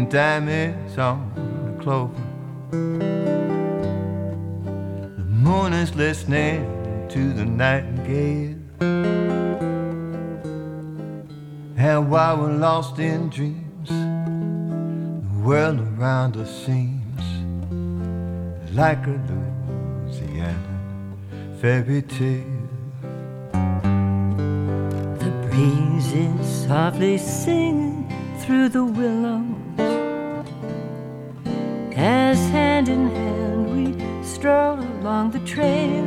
and diamonds on the clover. The moon is listening to the nightingale, and while we're lost in dreams, the world around us seems like a Louisiana fairy tale. The breeze is softly singing through the willows, as hand in hand we stroll along the trail,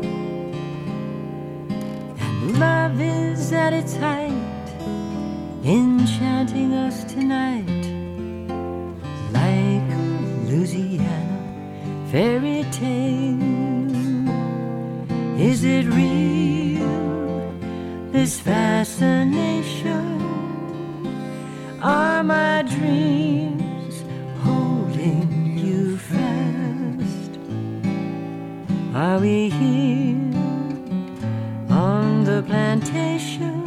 and love is at its height, enchanting us tonight like a Louisiana fairy tale. Is it real, this fascination? Are my dreams holding you fast? Are we here on the plantation?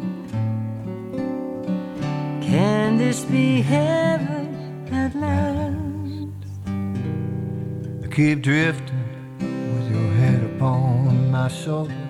Can this be heaven at last? I keep drifting with your head upon my shoulder,